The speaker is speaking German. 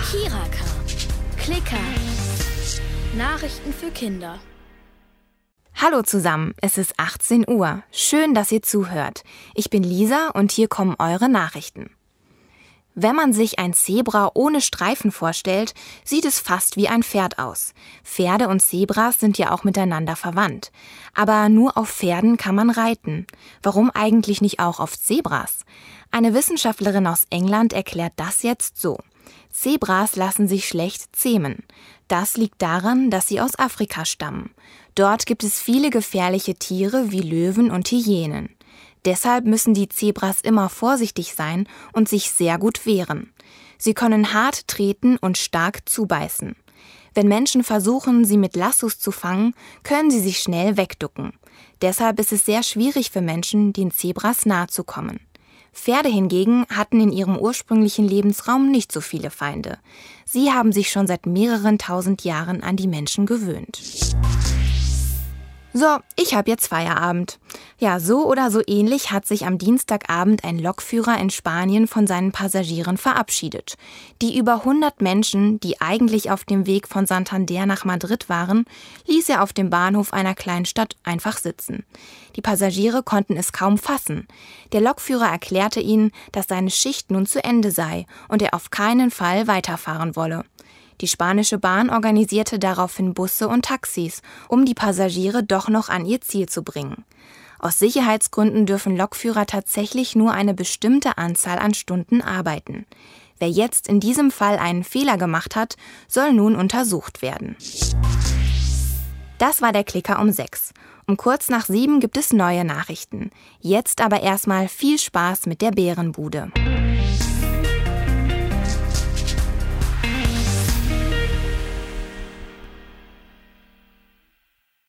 Kiraka. Klicker. Nachrichten für Kinder. Hallo zusammen, es ist 18 Uhr. Schön, dass ihr zuhört. Ich bin Lisa und hier kommen eure Nachrichten. Wenn man sich ein Zebra ohne Streifen vorstellt, sieht es fast wie ein Pferd aus. Pferde und Zebras sind ja auch miteinander verwandt. Aber nur auf Pferden kann man reiten. Warum eigentlich nicht auch auf Zebras? Eine Wissenschaftlerin aus England erklärt das jetzt so. Zebras lassen sich schlecht zähmen. Das liegt daran, dass sie aus Afrika stammen. Dort gibt es viele gefährliche Tiere wie Löwen und Hyänen. Deshalb müssen die Zebras immer vorsichtig sein und sich sehr gut wehren. Sie können hart treten und stark zubeißen. Wenn Menschen versuchen, sie mit Lassos zu fangen, können sie sich schnell wegducken. Deshalb ist es sehr schwierig für Menschen, den Zebras nahe zu kommen. Pferde hingegen hatten in ihrem ursprünglichen Lebensraum nicht so viele Feinde. Sie haben sich schon seit mehreren tausend Jahren an die Menschen gewöhnt. So, ich habe jetzt Feierabend. Ja, so oder so ähnlich hat sich am Dienstagabend ein Lokführer in Spanien von seinen Passagieren verabschiedet. Die über 100 Menschen, die eigentlich auf dem Weg von Santander nach Madrid waren, ließ er auf dem Bahnhof einer Kleinstadt einfach sitzen. Die Passagiere konnten es kaum fassen. Der Lokführer erklärte ihnen, dass seine Schicht nun zu Ende sei und er auf keinen Fall weiterfahren wolle. Die spanische Bahn organisierte daraufhin Busse und Taxis, um die Passagiere doch noch an ihr Ziel zu bringen. Aus Sicherheitsgründen dürfen Lokführer tatsächlich nur eine bestimmte Anzahl an Stunden arbeiten. Wer jetzt in diesem Fall einen Fehler gemacht hat, soll nun untersucht werden. Das war der Klicker um 6. Um kurz nach 7 gibt es neue Nachrichten. Jetzt aber erstmal viel Spaß mit der Bärenbude.